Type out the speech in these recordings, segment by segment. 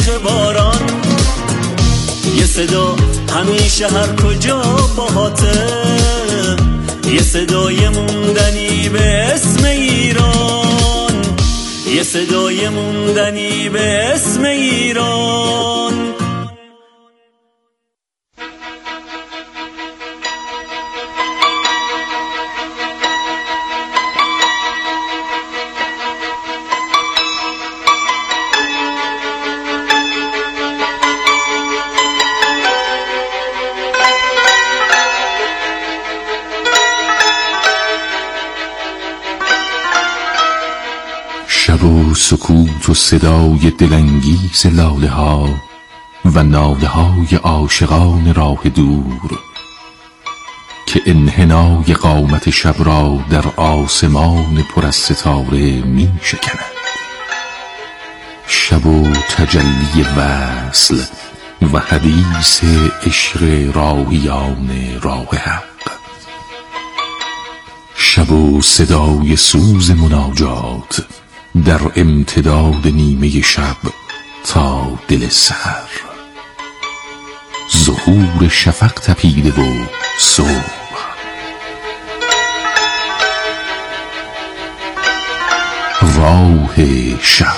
تیغ باران، یه صدا همیشه هر کجا باهاته، یه صدای موندنی به اسم ایران، یه صدای موندنی به اسم ایران. شب و سکوت و صدای دلانگیز لاله ها و ناله های عاشقان راه دور که انحنای قامت شب را در آسمان پر از ستاره می شکند. شب و تجلی وصل و حدیث عشق راهیان راه حق، شب و صدای سوز مناجات در امتداد نیمه شب تا دل سحر، ظهور شفق تپیده و صبح، راه شب.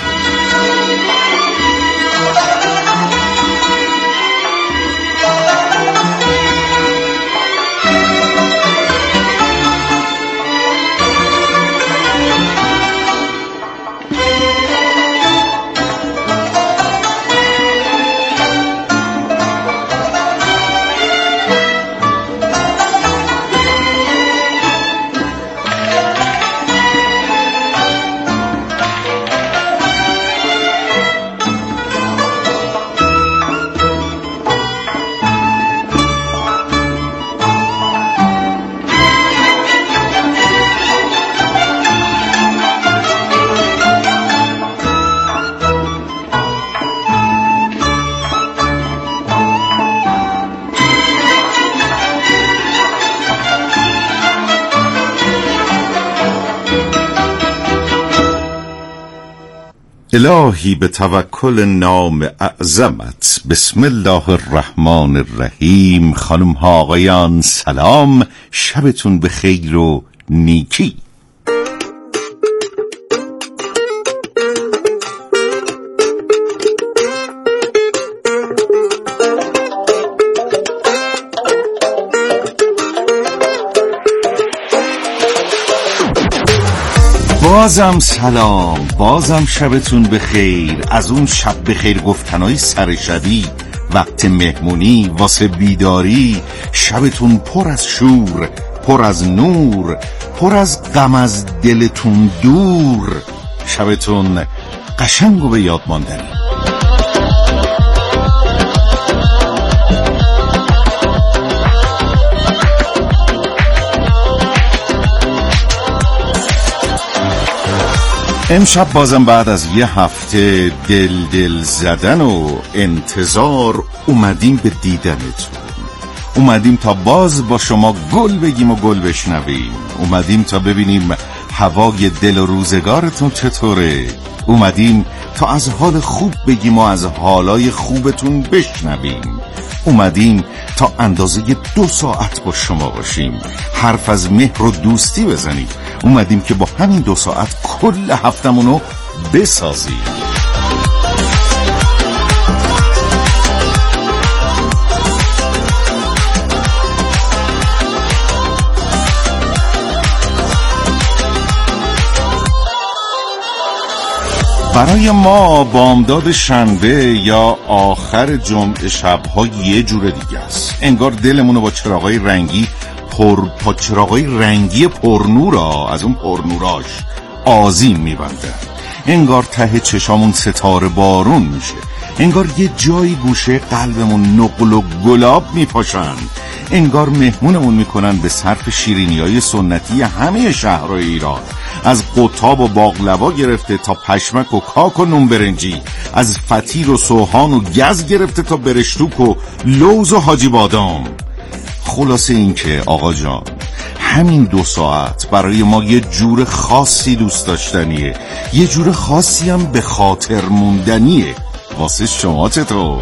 الهی به توکل نام اعظمت، بسم الله الرحمن الرحیم. خانم ها آقایان سلام، شبتون به خیر و نیکی. بازم سلام، بازم شبتون بخیر. از اون شب بخیر گفتنای سر شبی، وقت مهمونی واسه بیداری، شبتون پر از شور، پر از نور، پر از غم از دلتون دور، شبتون قشنگ و به یاد ماندنی. امشب بازم بعد از یه هفته دل زدن و انتظار اومدیم به دیدنتون، اومدیم تا باز با شما گل بگیم و گل بشنویم، اومدیم تا ببینیم هوای دل و روزگارتون چطوره، اومدیم تا از حال خوب بگیم و از حالای خوبتون بشنویم، اومدیم تا اندازه 2 ساعت با شما باشیم، حرف از مهر و دوستی بزنیم، اومدیم که با همین 2 ساعت کل هفتمونو بسازیم. برای ما بامداد شنبه یا آخر جمعه شب‌ها یه جور دیگه است. انگار دلمونو با چراغای رنگی چراغای رنگی پرنورا از اون پرنوراش آذین میبندن. انگار ته چشامون ستاره بارون میشه. انگار یه جایی گوشه قلبمون نقل و گلاب میپاشن. انگار مهمونمون میکنن به صرف شیرینی‌های سنتی همه شهرهای ایران، از قطاب و باقلوا گرفته تا پشمک و کاک و نون برنجی، از فطیر و سوهان و گز گرفته تا برشتوک و لوز و حاجی بادام. خلاصه این که آقا جان همین 2 ساعت برای ما یه جور خاصی دوست داشتنیه، یه جور خاصی هم به خاطر موندنیه. واسه شما چطور؟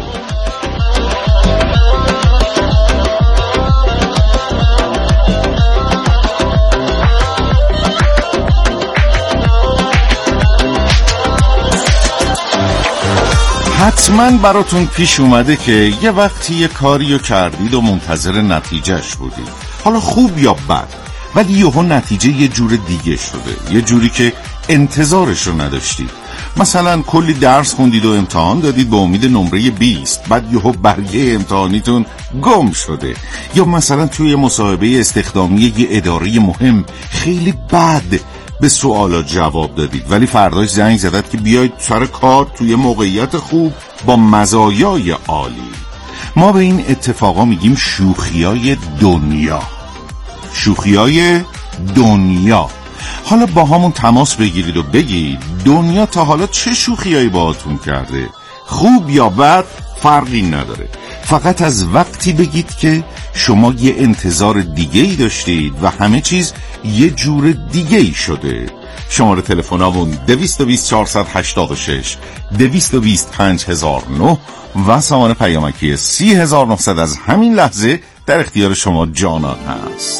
حتما براتون پیش اومده که یه وقتی یه کاریو کردید و منتظر نتیجهش بودید، حالا خوب یا بد، ولی یهو نتیجه یه جور دیگه شده، یه جوری که انتظارش رو نداشتید. مثلا کلی درس خوندید و امتحان دادید به امید نمره 20، بعد یهو برگه امتحانیتون گم شده. یا مثلا توی مصاحبه استخدامی یه اداره مهم خیلی بد به سوالات جواب دادید، ولی فرداش زنگ زدد که بیاید سر کار توی موقعیت خوب با مزایای عالی. ما به این اتفاقا میگیم شوخیای دنیا. شوخیای دنیا. حالا با همون تماس بگیرید و بگید دنیا تا حالا چه شوخیایی باهاتون کرده، خوب یا بد فرقی نداره، فقط از وقتی بگید که شما یه انتظار دیگه‌ای داشتید و همه چیز یه جور دیگه‌ای شده. شماره تلفنمون 220 486 220 5009 و سامان پیامکی 30900 از همین لحظه در اختیار شما جانان هست.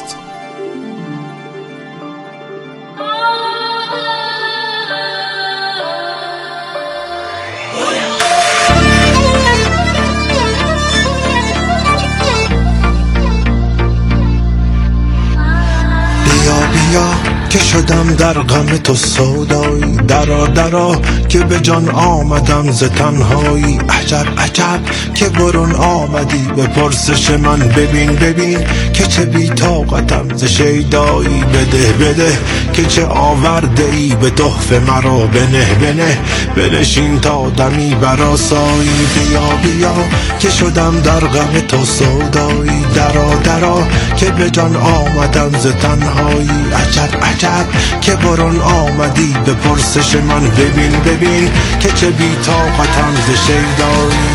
که شدم در غم تو سودایی، درا درا که به جان آمدم ز تنهایی. عجب عجب که برون آمدی به پرسش من، ببین ببین که چه بی طاقتم ز شیدایی. بده بده که چه آورده ای به تحفه مرا، بنه بنه بنشین تا دمی برآسایی. بیا بیا که شدم در غم تو سودایی، درا درا که به جان آمدم ز تنهایی. عجب عجب که برون آمدی به پرسش من، ببین ببین که چه بی طاقتم ز شیدایی.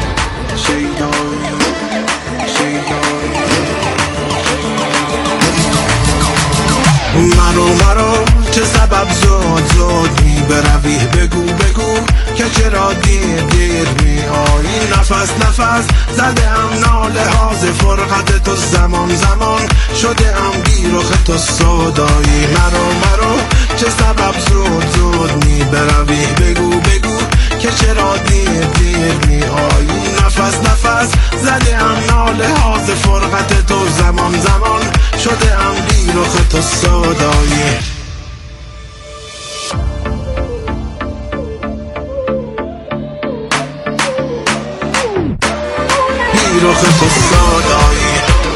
مرو چه سبب زود می بروی، بگو بگو که چرا دیر می آیی. نفس زده ام ناله ها ز فرقت تو، زمان شده ام بی رخ تو سودایی. مرو چه سبب زود می بروی، بگو که چرا دیر می آیی. نفس زده ام ناله ها ز فرقت تو، زمان شده ام بی رخ تو سودایی. بی رخ تو سودایی.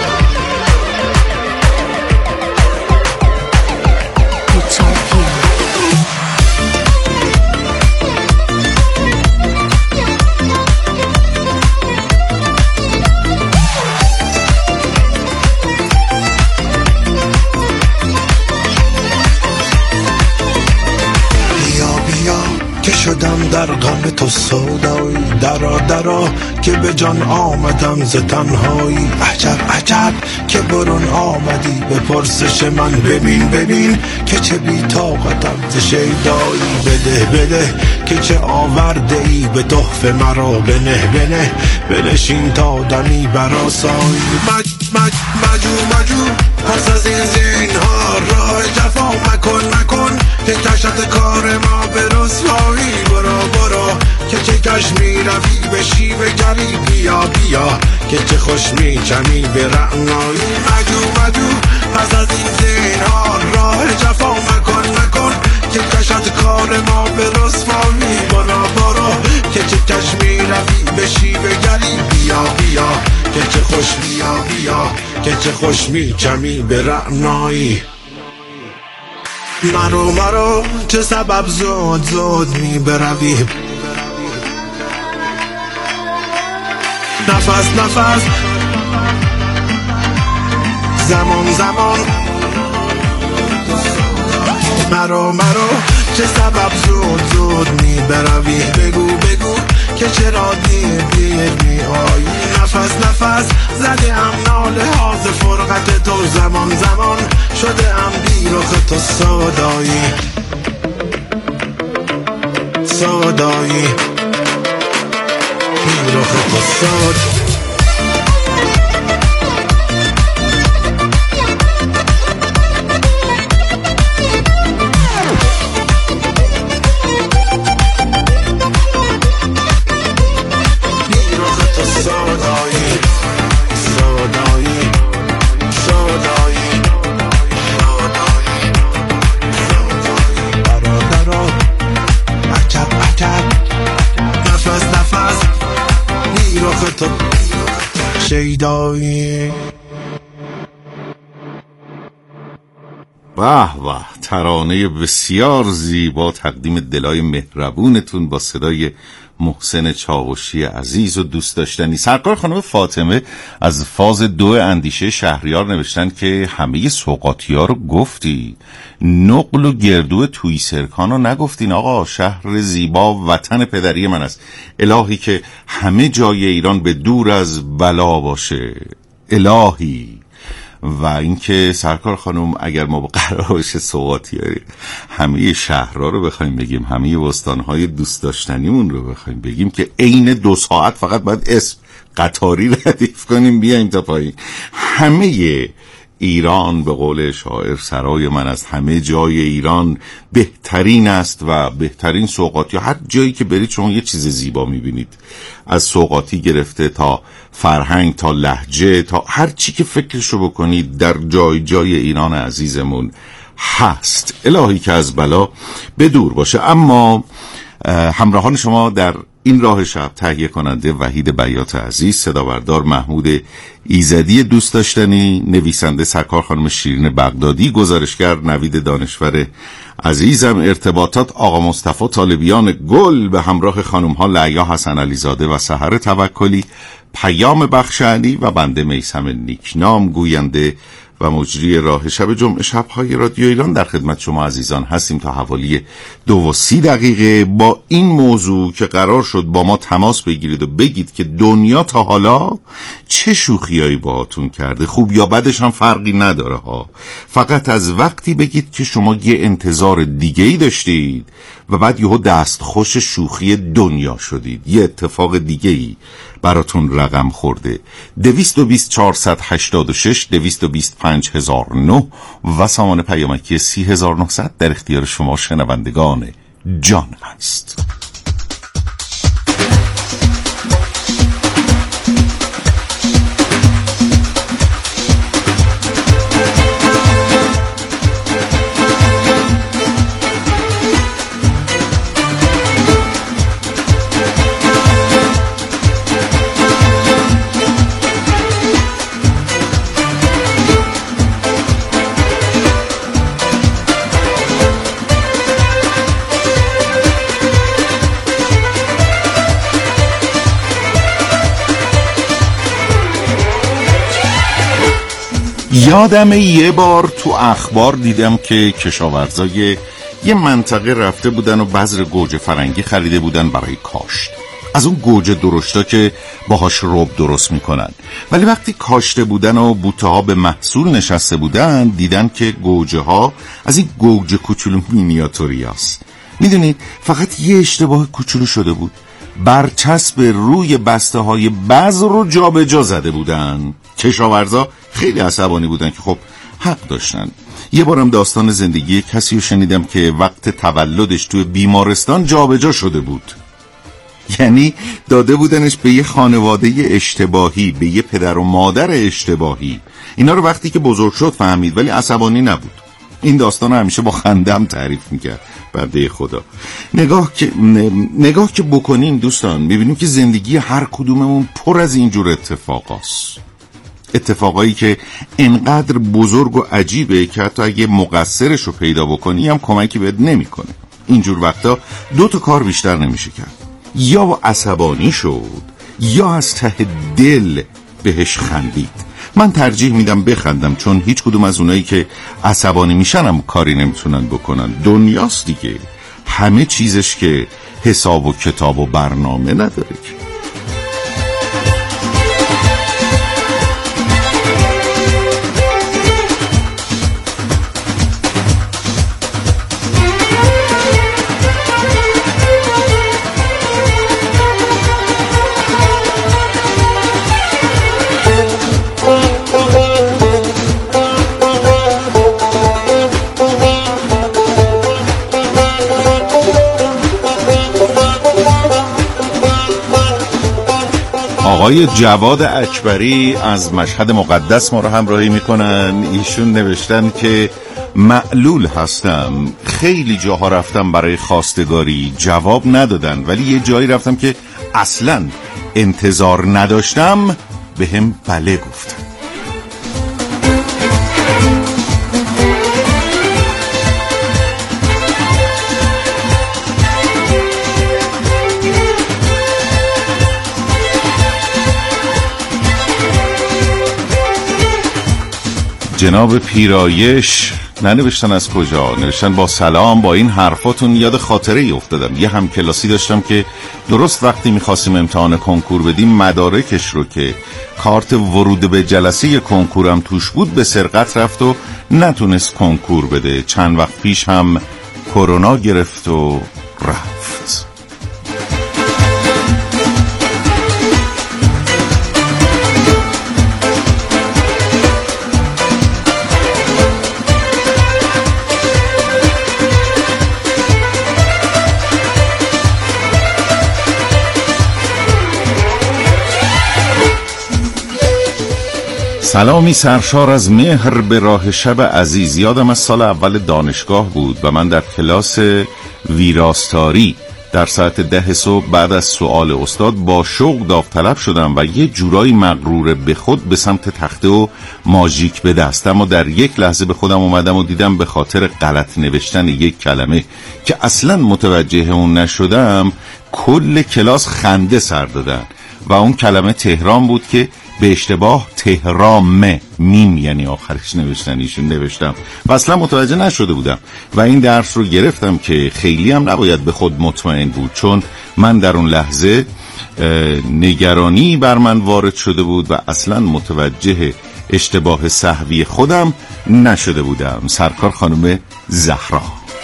شدم در غم تو سودایی، درا که به جان آمدم ز تنهایی. عجب عجب که برون آمدی به پرسش من، ببین که چه بی طاقتم ز شیدایی. بده که چه آورده ای به تحفه مرا، بنه بنشین تا دمی برآسایی. مجو پس از این زینهار راه جفا مکن که کشت کار ما به رسوایی. برو که چه کش می روی به شیوه گری، بیا که چه خوش می چمی به رعنایی. مجو پس از این زینهار راه جفا مکن که کشت کار ما به رسوایی. برو که چه کش می روی به شیوه گری، بیا که چه خوش بیا که چه خوش می چمی به رعنایی. مرو چه سبب زود می بروی، نفس زمان مرو چه سبب زود می بروی، بگو که چرا دیر می آیی. نفس زده ام ناله ها ز فرقت تو، زمان شده ام بی رخ تو سودایی. این رخ تو ساده شیدایی. به به، ترانه بسیار زیبا تقدیم دلای مهربونتون با صدای محسن چاوشی عزیز و دوست داشتنی. سرکار خانم فاطمه از فاز 2 اندیشه شهریار نوشتن که همه سوغاتی‌ها رو گفتی، نقل و گردو توی سرکان رو نگفتین. آقا شهر زیبا وطن پدری من است، الهی که همه جای ایران به دور از بلا باشه الهی. و اینکه سرکار خانم اگر ما قرار باشه سوغاتی‌های همه شهرها رو بخوایم بگیم، همه استان‌های دوست داشتنیمون رو بخوایم بگیم که عین 2 ساعت فقط باید اسم قطاری ردیف کنیم بیایم تا پایین. همه ایران به قول شاعر سرای من است، همه جای ایران بهترین است و بهترین سوغاتی. هر جایی که برید شما یه چیز زیبا میبینید، از سوغاتی گرفته تا فرهنگ تا لهجه تا هر چی که فکرشو بکنید در جای جای ایران عزیزمون هست. الهی که از بلا به دور باشه. اما همراهان شما در این راه شب تهیه کننده وحید بیات عزیز، صدابردار محمود ایزدی دوست داشتنی، نویسنده سرکار خانم شیرین بغدادی، گزارشگر نوید دانشور عزیزم، ارتباطات آقا مصطفی طالبیان گل به همراه خانم ها لعیا حسن علیزاده و سحر توکلی، پیام بخشعلی و بنده میثم نیکنام، گوینده و مجری راه شب جمعه شب‌های رادیو ایران در خدمت شما عزیزان هستیم تا حوالی 2:30 با این موضوع که قرار شد با ما تماس بگیرید و بگید که دنیا تا حالا چه شوخیایی باهاتون کرده، خوب یا بدش هم فرقی نداره ها، فقط از وقتی بگید که شما یه انتظار دیگه‌ای داشتید و بعد یهو دستخوش شوخی دنیا شدید، یه اتفاق دیگه‌ای براتون رقم خورده. 220 486 225 و سامان پیامکی 30900 در اختیار شما شنوندگان جان هست. یادم یه بار تو اخبار دیدم که کشاورزای یه منطقه رفته بودن و بذر گوجه فرنگی خریده بودن برای کاشت، از اون گوجه درشتا که باهاش رب درست میکنن، ولی وقتی کاشته بودن و بوته ها به محصول نشسته بودن دیدن که گوجه ها از این گوجه کوچولو مینیاتوری هست. میدونید فقط یه اشتباه کوچولو شده بود، برچسب روی بسته های بذر رو جا به جا زده بودن. کشاورزا خیلی عصبانی بودن که خب حق داشتن. یه بارم داستان زندگی کسی رو شنیدم که وقت تولدش توی بیمارستان جا به جا شده بود، یعنی داده بودنش به یه خانواده اشتباهی، به یه پدر و مادر اشتباهی. اینا رو وقتی که بزرگ شد فهمید ولی عصبانی نبود. این داستان رو همیشه با خندم تعریف میکرد. بنده خدا نگاه که بکنیم دوستان میبینیم که زندگی هر کدوممون پر از اینجور اتفاقایی که انقدر بزرگ و عجیبه که حتی اگه مقصرش رو پیدا بکنی هم کمکی بهت نمیکنه. اینجور وقتا 2 کار بیشتر نمیشه کرد، یا عصبانی شد یا از ته دل بهش خندید. من ترجیح میدم بخندم، چون هیچ کدوم از اونایی که عصبانی میشن هم کاری نمیتونن بکنن. دنیاست دیگه، همه چیزش که حساب و کتاب و برنامه نداره که. آقای جواد اکبری از مشهد مقدس ما رو همراهی میکنن. ایشون نوشتن که معلول هستم، خیلی جاها رفتم برای خواستگاری جواب ندادن، ولی یه جایی رفتم که اصلا انتظار نداشتم به هم بله گفتن. جناب پیرایش ننوشتن از کجا، نوشتن با سلام، با این حرفاتون یاد خاطره ای افتادم. یه همکلاسی داشتم که درست وقتی میخواستیم امتحان کنکور بدیم مدارکش رو که کارت ورود به جلسه کنکورم توش بود به سرقت رفت و نتونست کنکور بده. چند وقت پیش هم کرونا گرفت و رفت. سلامی سرشار از مهر به راه شب عزیز. یادم از سال اول دانشگاه بود و من در کلاس ویراستاری در ساعت 10 صبح بعد از سؤال استاد با شوق داوطلب شدم و یه جورایی مغرور به خود به سمت تخته و ماژیک به دست، اما در یک لحظه به خودم اومدم و دیدم به خاطر غلط نوشتن یک کلمه که اصلا متوجه اون نشدم کل کلاس خنده سر دادن و اون کلمه تهران بود که به اشتباه تهرام میم یعنی آخرش نوشتن ایشون نوشتم و اصلا متوجه نشده بودم و این درس رو گرفتم که خیلی هم نباید به خود مطمئن بود، چون من در اون لحظه نگرانی بر من وارد شده بود و اصلا متوجه اشتباه سهوی خودم نشده بودم. سرکار خانم زهرا.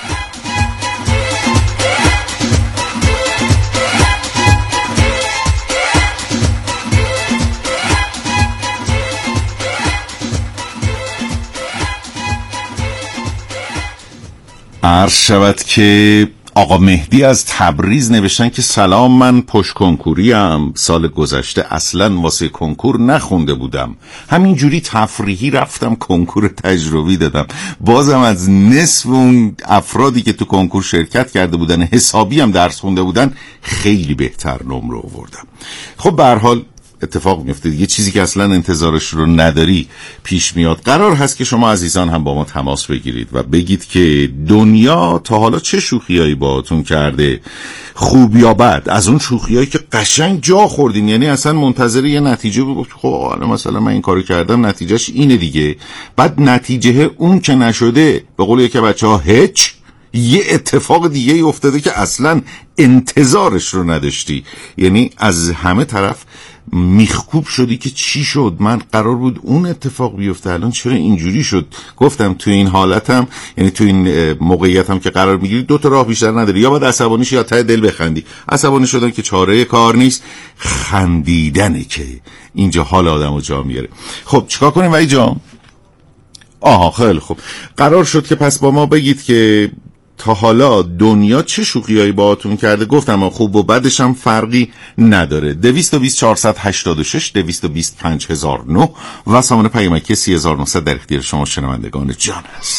عرض شود که آقا مهدی از تبریز نوشتن که سلام، من پشت کنکوریم، سال گذشته اصلا واسه کنکور نخونده بودم، همینجوری تفریحی رفتم کنکور تجربی دادم، بازم از نصف اون افرادی که تو کنکور شرکت کرده بودن حسابی هم درس خونده بودن خیلی بهتر نمره آوردم. خب به هر حال اتفاق میفته دیگه، چیزی که اصلا انتظارش رو نداری پیش میاد. قرار هست که شما عزیزان هم با ما تماس بگیرید و بگید که دنیا تا حالا چه شوخیایی باهاتون کرده، خوب یا بد، از اون شوخیایی که قشنگ جا خوردین، یعنی اصلا منتظر یه نتیجه بود، خب حالا مثلا من این کارو کردم نتیجهش اینه دیگه، بعد نتیجه اون که نشده به قول یک بچه‌ها هیچ، یه اتفاق دیگه ای افتاده که اصلا انتظارش رو نداشتی، یعنی از همه طرف میخکوب شدی که چی شد، من قرار بود اون اتفاق بیفته الان چرا اینجوری شد. گفتم تو این حالتم، یعنی تو این موقعیتم که قرار میگیری دو تا راه بیشتر نداری، یا باید عصبانی شی یا ته دل بخندی. عصبانی شدن که چاره کار نیست، خندیدنه که اینجا حال آدمو جا میاره. خب چیکار کنیم وای جان؟ آها خیلی خوب، قرار شد که پس با ما بگید که تا حالا دنیا چه شوخیایی باهاتون کرده. گفتم خوب و بدش هم فرقی نداره. 220 486 220 5009 و سامانه پیامکی 3900 در اختیار شما شنوندگان جان است.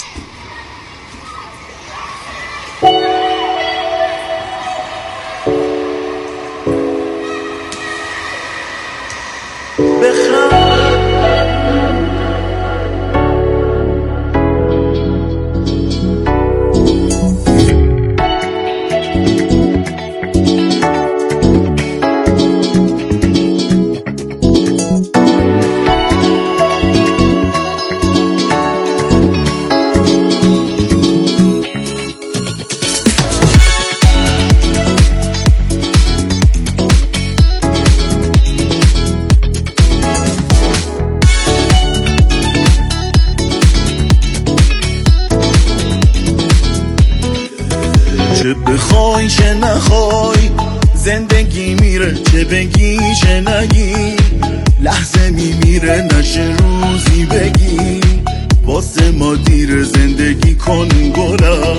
چه بخوای چه نخوای زندگی میره، چه بگی چه نگی لحظه میمیره، نشه روزی بگی واسه ما دیر، زندگی کن گلم،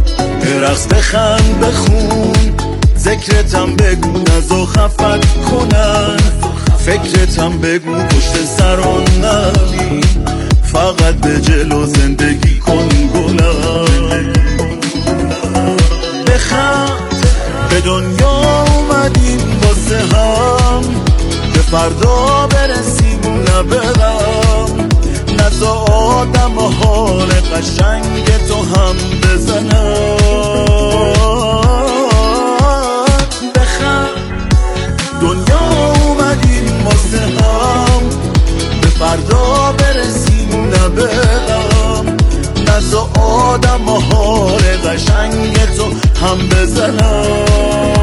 برقص بخند بخون ذکرتم بگو نزا خفت کنم. فکرتم بگو پشت سران نبی، فقط به جلو زندگی کن گلم. بخند به دنیا اومدیم واسه هم، به فردا برسیم نه به غم. نزا آدم و حال قشنگ تو هم بزنم. بخند دنیا اومدیم واسه هم، به فردا برسیم نه به غم. نزا آدم و حال قشنگ تو هم بزنم.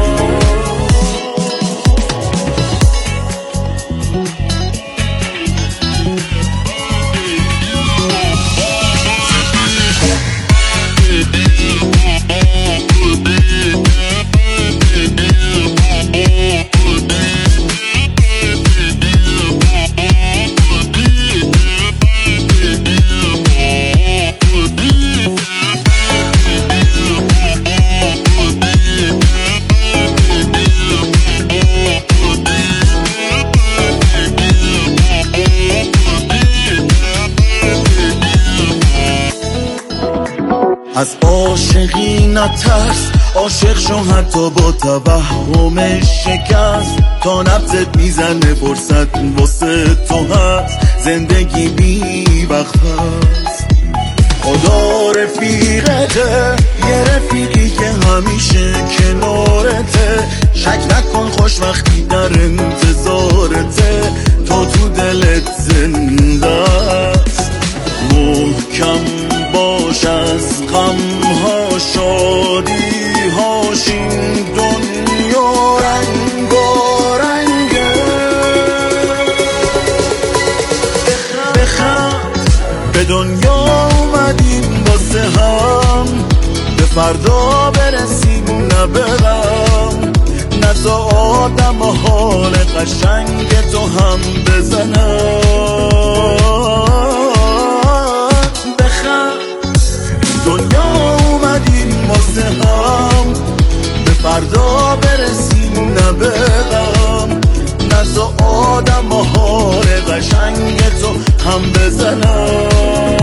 از عاشقی نترس، عاشق شو حتی با توهم شکست. تا نبضت میزنه فرصت واسه تو هست، زندگی بی وقت هست. خدا رفیقته، یه رفیقی که همیشه کنارته. شک نکن خوشبختی در انتظارته، تو دلت زنده است. محکم باش از غم‌ها شادی هاش، این دنیا رنگارنگه. بخند به دنیا اومدیم واسه هم، به فردا برسیم نه به غم. نزا آدم و حال قشنگ تو هم بزنم. دنیا اومدیم واسه هم، به فردا برسیم نه به غم. نزا آدم و حال قشنگ تو هم بزنم.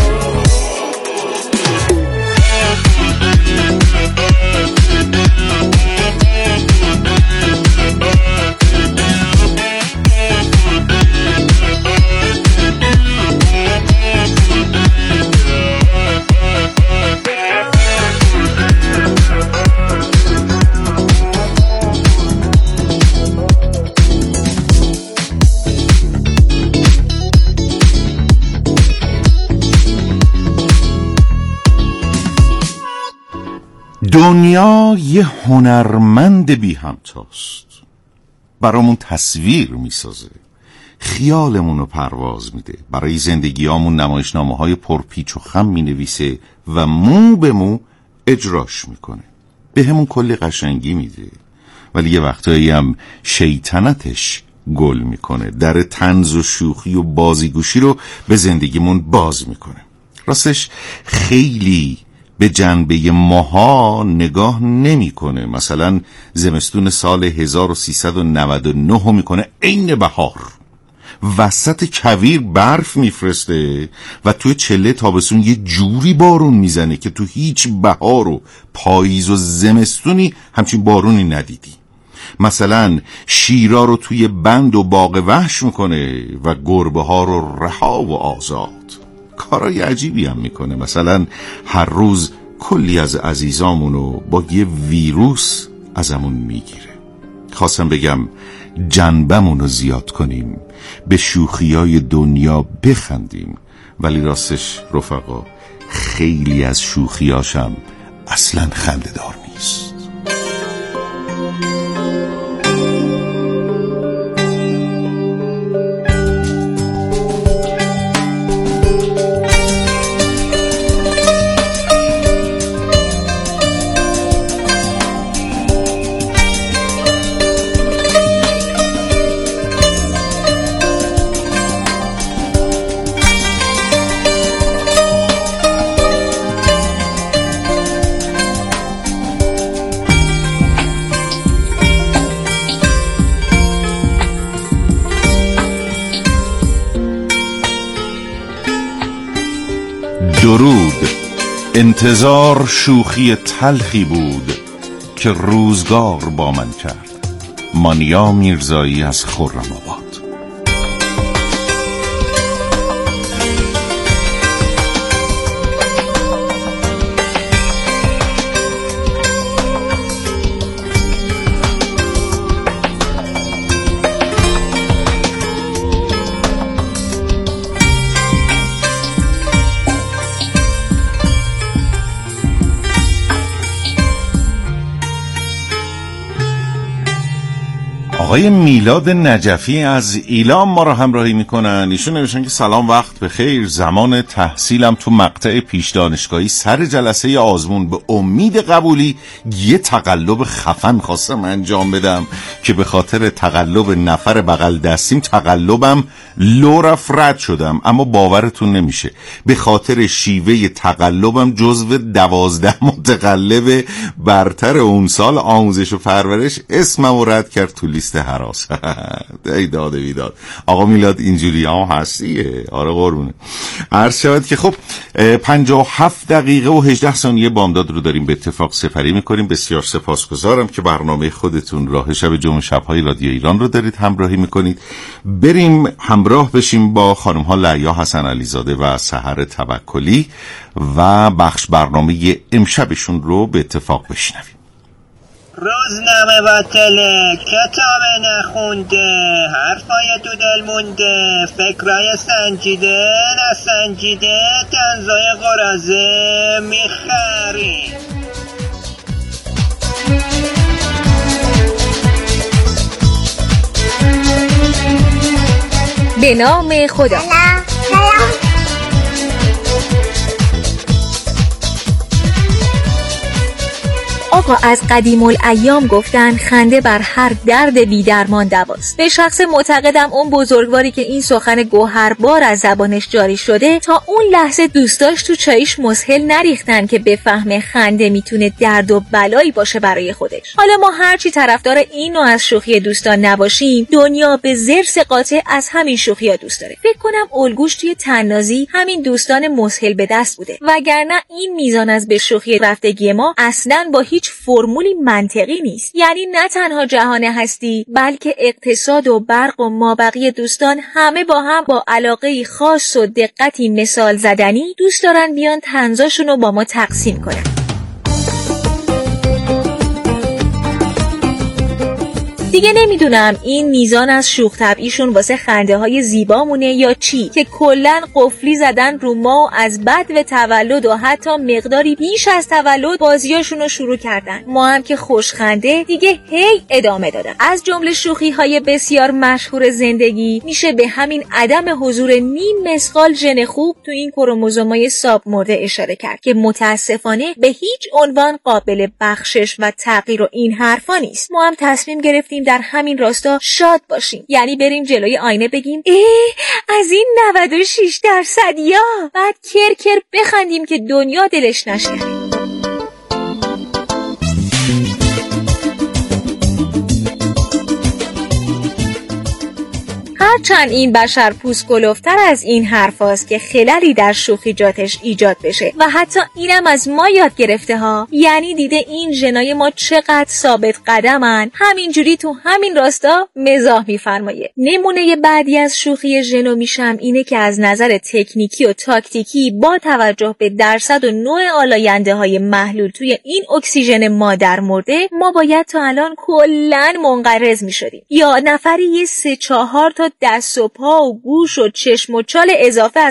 دنیا یه هنرمند بی همتاست، برامون تصویر میسازه، خیالمون رو پرواز میده، برای زندگیامون نمایشنامه‌های پرپیچ و خم مینویسه و مو به مو اجراش میکنه. به همون کلی قشنگی میده، ولی یه وقتایی هم شیطنتش گل میکنه، در طنز و شوخی و بازیگوشی رو به زندگیمون باز میکنه. راستش خیلی به جنبه ماها نگاه نمیکنه. مثلا زمستون سال 1399 میکنه عین بهار، وسط کویر برف میفرسته و توی چله تابستون یه جوری بارون میزنه که تو هیچ بهار و پاییز و زمستونی همچین بارونی ندیدی. مثلا شیرا رو توی بند و باغ وحش میکنه و گربه ها رو رها و آزاد. کارای عجیبی هم میکنه. مثلا هر روز کلی از عزیزامونو با یه ویروس ازمون میگیره. خواستم بگم جنبمونو زیاد کنیم، به شوخیای دنیا بخندیم، ولی راستش رفقا خیلی از شوخیاشم اصلا خنده‌دار نیست. درود. انتظار شوخی تلخی بود که روزگار با من کرد. مانیا میرزایی از خرم‌آباد. آقای میلاد نجفی از ایلام ما را همراهی میکنن. ایشون نوشتن که سلام، وقت بخیر. زمان تحصیلم تو مقطع پیش دانشگاهی سر جلسه آزمون به امید قبولی یه تقلب خفن میخواستم انجام بدم که به خاطر تقلب نفر بغل دستیم تقلبم لو رفت، رد شدم. اما باورتون نمیشه به خاطر شیوه تقلبم جزو 12 متقلب برتر اون سال آموزش و پرورش اسمم رد کرد تو لیست هراس. ای داد بیداد. آقا میلاد اینجوری هستیه. آره قربونه. عرض شود که خب 57 دقیقه و 18 ثانیه بامداد رو داریم به اتفاق سپری میکنیم. بسیار سپاسگزارم که برنامه خودتون راه شب جمعه شب‌های رادیو ایران رو دارید همراهی میکنید. بریم همراه بشیم با خانم ها لعیا حسن علیزاده و سحر توکلی و بخش برنامه امشبشون رو به اتفاق بشنویم. روزنامه باطله، کتاب نخونده، حرفای تو دل مونده، فکرای سنجیده نسنجیده، تنزای قرازه میخری. به نام خدا. آقا از قدیم الایام گفتن خنده بر هر درد بی درمان دواست. به شخص معتقدم اون بزرگواری که این سخن گوهربار از زبانش جاری شده تا اون لحظه دوستاش تو چایش مسهل نریختن که بفهمه خنده میتونه درد و بلایی باشه برای خودش. حالا ما هرچی طرفدار این و از شوخی دوستان نباشیم، دنیا به ضرس قاطع از همین شوخی‌ها دوست داره. فکر کنم الگوش توی طنازی همین دوستان مسهل به دست بوده، وگرنه این میزان از به شوخی رفتگی ما اصلاً با هیچ فرمولی منطقی نیست. یعنی نه تنها جهان هستی بلکه اقتصاد و برق و مابقی دوستان همه با هم با علاقه خاص و دقتی مثال زدنی دوست دارن بیان طنزاشونو با ما تقسیم کنن. دیگه نمیدونم این میزان از شوخ طبعیشون واسه خنده های زیبامونه یا چی که کلن قفلی زدن رو ما و از بدو تولد و حتی مقداری بیش از تولد بازیاشونو شروع کردن. ما هم که خوشخنده دیگه هی ادامه دادن. از جمله شوخی های بسیار مشهور زندگی میشه به همین عدم حضور نیم مسقال ژن خوب تو این کروموزومای ساب مرده اشاره کرد که متاسفانه به هیچ عنوان قابل بخشش و تغییر و این حرفا نیست. ما هم تصمیم گرفتیم در همین راستا شاد باشیم، یعنی بریم جلوی آینه بگیم از این 96% یا بعد کرکر بخندیم که دنیا دلش نشکنه. هرچند این بشر پوسکلوفتر از این حرف هاست که خللی در شوخی جاتش ایجاد بشه و حتی اینم از ما یاد گرفته ها. یعنی دیده این ژنای ما چقدر ثابت قدمن، همینجوری تو همین راستا مزاح میفرمایه. نمونه بعدی از شوخی ژنو میشم اینه که از نظر تکنیکی و تاکتیکی با توجه به درصد و نوع آلاینده های محلول توی این اکسیژن مادر مرده ما باید تا الان کلن منقرض میشدیم یا نفری 3-4 تا دست و پا و گوش و چشم و چال اضافه